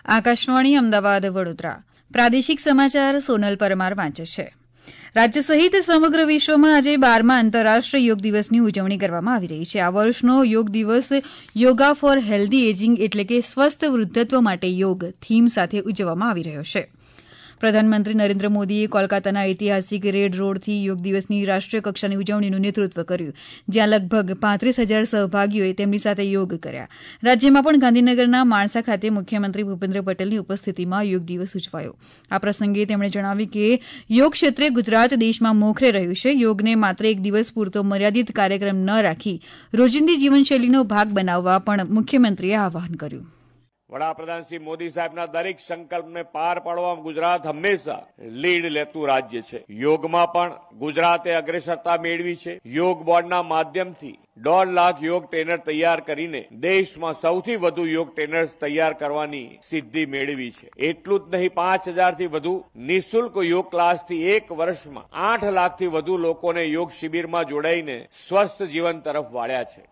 આકાશવાણી અમદાવાદ વડોદરા પ્રાદેશિક સમાચાર સોનલ પરમાર વાંચે છે. રાજ્ય સહિત સમગ્ર વિશ્વમાં આજે 12મા આંતરરાષ્ટ્રીય યોગ દિવસની ઉજવણી કરવામાં આવી રહી છે. આ વર્ષનો યોગ દિવસ યોગા ફોર હેલ્ધી એજિંગ એટલે કે સ્વસ્થ વૃદ્ધત્વ માટે યોગ થીમ સાથે ઉજવવામાં આવી રહ્યો છે. પ્રધાનમંત્રી નરેન્દ્ર મોદીએ કોલકાતાના ઐતિહાસિક રેડ રોડથી યોગ દિવસની રાષ્ટ્રીય કક્ષાની ઉજવણીનું નેતૃત્વ કર્યું, જ્યાં લગભગ 35,000 સહભાગીઓએ તેમની સાથે યોગ કર્યા. રાજ્યમાં પણ ગાંધીનગરના માણસા ખાતે મુખ્યમંત્રી ભૂપેન્દ્ર પટેલની ઉપસ્થિતિમાં યોગ દિવસ ઉજવાયો. આ પ્રસંગે તેમણે જણાવ્યું કે યોગ ક્ષેત્રે ગુજરાત દેશમાં મોખરે રહ્યું છે. યોગને માત્ર એક દિવસ પૂરતો મર્યાદિત કાર્યક્રમ ન રાખી રોજિંદી જીવનશૈલીનો ભાગ બનાવવા પણ મુખ્યમંત્રીએ આહ્વાન કર્યું. વડાપ્રધાન શ્રી મોદી સાહેબના દરેક સંકલ્પને પાર પાડવામાં ગુજરાત હંમેશા લીડ લેતું રાજ્ય છે. યોગમાં પણ ગુજરાતે અગ્રેસરતા મેળવી છે. યોગ બોર્ડના માધ્યમથી 1.5 લાખ યોગ ટ્રેનર તૈયાર કરીને દેશમાં સૌથી વધુ યોગ ટ્રેનર્સ તૈયાર કરવાની સિદ્ધિ મેળવી છે. એટલું જ નહીં, 5,000 થી વધુ નિઃશુલ્ક યોગ ક્લાસથી એક વર્ષમાં 8 લાખથી વધુ લોકોને યોગ શિબિરમાં જોડાઈને સ્વસ્થ જીવન તરફ વાળ્યા છે.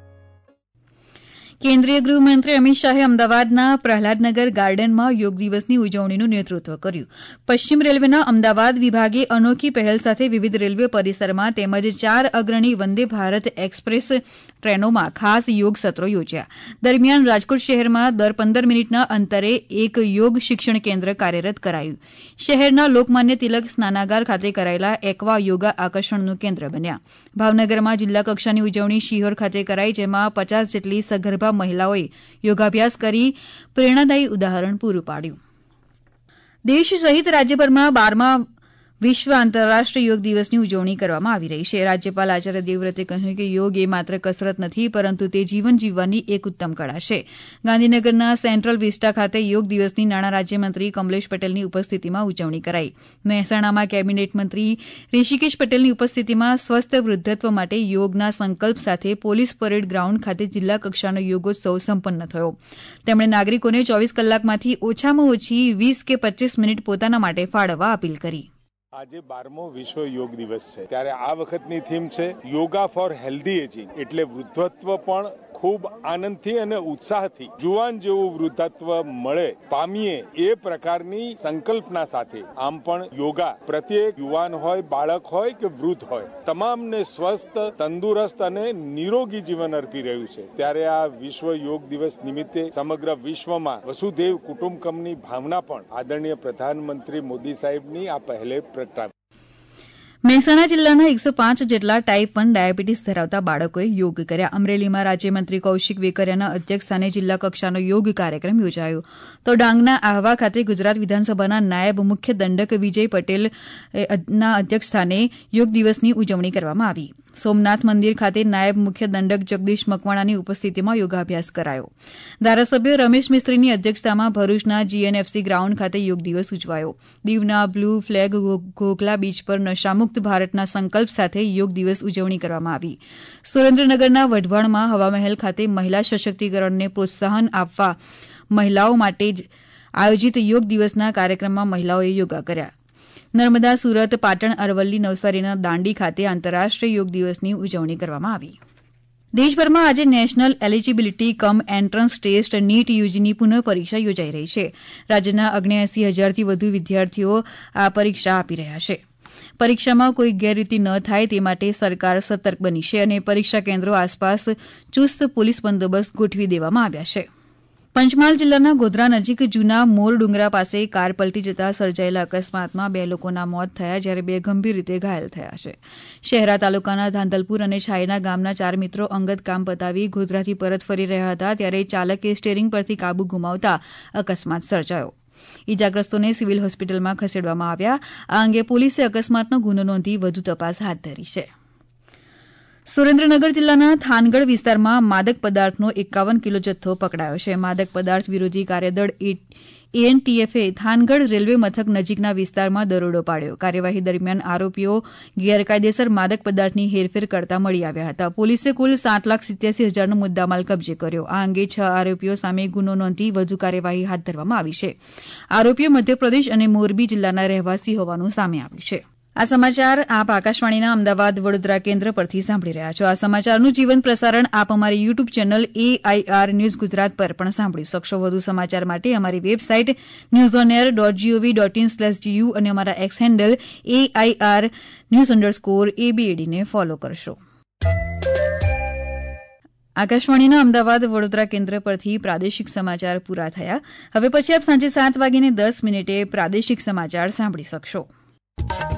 કેન્દ્રીય ગૃહમંત્રી અમિત શાહે અમદાવાદના પ્રહલાદનગર ગાર્ડનમાં યોગ દિવસની ઉજવણીનું નેતૃત્વ કર્યું. પશ્ચિમ રેલવેના અમદાવાદ વિભાગે અનોખી પહેલ સાથે વિવિધ રેલવે પરિસરમાં તેમજ 4 અગ્રણી વંદે ભારત એક્સપ્રેસ ટ્રેનોમાં ખાસ યોગ સત્રો યોજ્યા. દરમિયાન રાજકોટ શહેરમાં દર 15 મિનિટના અંતરે એક યોગ શિક્ષણ કેન્દ્ર કાર્યરત કરાયું. શહેરના લોકમાન્ય તિલક સ્નાનાગાર ખાતે કરાયેલા એક્વા યોગા આકર્ષણનું કેન્દ્ર બન્યા. ભાવનગરમાં જિલ્લા કક્ષાની ઉજવણી શિહોર ખાતે કરાઈ, જેમાં 50 જેટલી સગર્ભા મહિલાઓએ યોગાભ્યાસ કરી પ્રેરણાદાયી ઉદાહરણ પૂરું પાડ્યું. દેશ સહિત રાજ્યભરમાં 12મા વિશ્વ આંતરરાષ્ટ્રીય યોગ દિવસની ઉજવણી કરવામાં આવી રહી છે. રાજ્યપાલ આચાર્ય દેવવ્રતે કહ્યું કે યોગ એ માત્ર કસરત નથી, પરંતુ તે જીવન જીવવાની એક ઉત્તમ કળા છે. ગાંધીનગરના સેન્ટ્રલ વિસ્ટા ખાતે યોગ દિવસની નાણાં રાજ્યમંત્રી કમલેશ પટેલની ઉપસ્થિતિમાં ઉજવણી કરાઈ. મહેસાણામાં કેબિનેટ મંત્રી ઋષિકેશ પટેલની ઉપસ્થિતિમાં સ્વસ્થ વૃદ્ધત્વ માટે યોગના સંકલ્પ સાથે પોલીસ પરેડ ગ્રાઉન્ડ ખાતે જિલ્લા કક્ષાનો યોગોત્સવ સંપન્ન થયો. તેમણે નાગરિકોને 24 કલાકમાંથી ઓછામાં ઓછી 20 કે 25 મિનિટ પોતાના માટે ફાળવવા અપીલ કરી. આજે 12મો વિશ્વ યોગ દિવસ છે, ત્યારે આ વખતની થીમ છે યોગા ફોર હેલ્ધી એજિંગ, એટલે વૃદ્ધત્વ પણ ખૂબ આનંદથી અને ઉત્સાહથી જુવાન જેવું વૃદ્ધત્વ મળે પામીએ એ પ્રકારની સંકલ્પના સાથે આમ પણ યોગા પ્રત્યેક યુવાન હોય, બાળક હોય કે વૃદ્ધ હોય, તમામને સ્વસ્થ, તંદુરસ્ત અને નિરોગી જીવન અર્પી રહ્યું છે. ત્યારે આ વિશ્વ યોગ દિવસ નિમિત્તે સમગ્ર વિશ્વમાં વસુધૈવ કુટુંબકમની ભાવના પણ આદરણીય પ્રધાનમંત્રી મોદી સાહેબની આ પહેલે પ્રગટાવી. મહેસાણા જિલ્લાના 105 જેટલા ટાઇપ 1 ડાયાબિટીસ ધરાવતા બાળકોએ યોગ કર્યા. અમરેલીમાં રાજ્યમંત્રી કૌશિક વેકરિયાના અધ્યક્ષસ્થાને જિલ્લા કક્ષાનો યોગ કાર્યક્રમ યોજાયો. તો ડાંગના આહવા ખાતે ગુજરાત વિધાનસભાના નાયબ મુખ્ય દંડક વિજય પટેલના અધ્યક્ષસ્થાને યોગ દિવસની ઉજવણી કરવામાં આવી. સોમનાથ મંદિર ખાતે નાયબ મુખ્ય દંડક જગદીશ મકવાણાની ઉપસ્થિતિમાં યોગાભ્યાસ કરાયો. ધારાસભ્ય રમેશ મિસ્ત્રીની અધ્યક્ષતામાં ભરૂચના જીએનએફસી ગ્રાઉન્ડ ખાતે યોગ દિવસ ઉજવાયો. દીવના બ્લુ ફ્લેગ ઘોઘલા બીચ પર નશામુક્ત ભારતના સંકલ્પ સાથે યોગ દિવસ ઉજવણી કરવામાં આવી. સુરેન્દ્રનગરના વઢવાણમાં હવામહેલ ખાતે મહિલા સશક્તિકરણને પ્રોત્સાહન આપવા મહિલાઓ માટે આયોજિત યોગ દિવસના કાર્યક્રમમાં મહિલાઓએ યોગા કર્યા. નર્મદા, સુરત, પાટણ, અરવલ્લી, નવસારીના દાંડી ખાતે આંતરરાષ્ટ્રીય યોગ દિવસની ઉજવણી કરવામાં આવી. દેશભરમાં આજે national eligibility cum entrance test NEET યુજીની પુનઃ પરીક્ષા યોજાઈ રહી છે. રાજ્યના 79,000થી વધુ વિદ્યાર્થીઓ આ પરીક્ષા આપી રહ્યા છે. પરીક્ષામાં કોઈ ગેરરીતિ ન થાય તે માટે સરકાર સતર્ક બની છે અને પરીક્ષા કેન્દ્રો આસપાસ ચુસ્ત પોલીસ બંદોબસ્ત ગોઠવી દેવામાં આવ્યા છે. પંચમહાલ જિલ્લાના ગોધરા નજીક જૂના મોર ડુંગરા પાસે કાર પલટી જતા સર્જાયેલા અકસ્માતમાં 2 લોકોના મોત થયા, જ્યારે 2 ગંભીર રીતે ઘાયલ થયા છે. શહેરા તાલુકાના ધાંધલપુર અને છાયના ગામના 4 મિત્રો અંગત કામ પતાવી ગોધરાથી પરત ફરી રહ્યા હતા, ત્યારે ચાલકે સ્ટીયરિંગ પરથી કાબુ ગુમાવતા અકસ્માત સર્જાયો. ઇજાગ્રસ્તોને સિવિલ હોસ્પિટલમાં ખસેડવામાં આવ્યા. આ અંગે પોલીસે અકસ્માતનો ગુનો નોંધી વધુ તપાસ હાથ ધરી છે. સુરેન્દ્રનગર જિલ્લાના થાનગઢ વિસ્તારમાં માદક પદાર્થનો 51 કિલો જથ્થો પકડાયો છે. માદક પદાર્થ વિરોધી કાર્યદળ એએનટીએફે થાનગઢ રેલવે મથક નજીકના વિસ્તારમાં દરોડો પાડ્યો. કાર્યવાહી દરમિયાન આરોપીઓ ગેરકાયદેસર માદક પદાર્થની હેરફેર કરતા મળી આવ્યા હતા. પોલીસે કુલ 7,87,000નો મુદ્દામાલ કબજે કર્યો. આ અંગે 6 આરોપીઓ સામે ગુનો નોંધી વધુ કાર્યવાહી હાથ ધરવામાં આવી છે. આરોપીઓ મધ્યપ્રદેશ અને મોરબી જિલ્લાના રહેવાસી હોવાનું સામે આવ્યું છે. આ સમાચાર આપ આકાશવાણીના અમદાવાદ વડોદરા કેન્દ્ર પરથી સાંભળી રહ્યા છો. આ સમાચારનું જીવંત પ્રસારણ આપ અમારી YouTube channel AIR news Gujarat પર પણ સાંભળી શકશો. વધુ સમાચાર માટે અમારી વેબસાઇટ newsonair.gov.in/du અને અમારા એક્સ હેન્ડલ AIR_news_ABAD ને ફોલો કરશો. આકાશવાણીના અમદાવાદ વડોદરા કેન્દ્ર પરથી પ્રાદેશિક સમાચાર પૂરા થયા. હવે પછી આપ સાંજે 7:10 પ્રાદેશિક સમાચાર સાંભળી શકશો.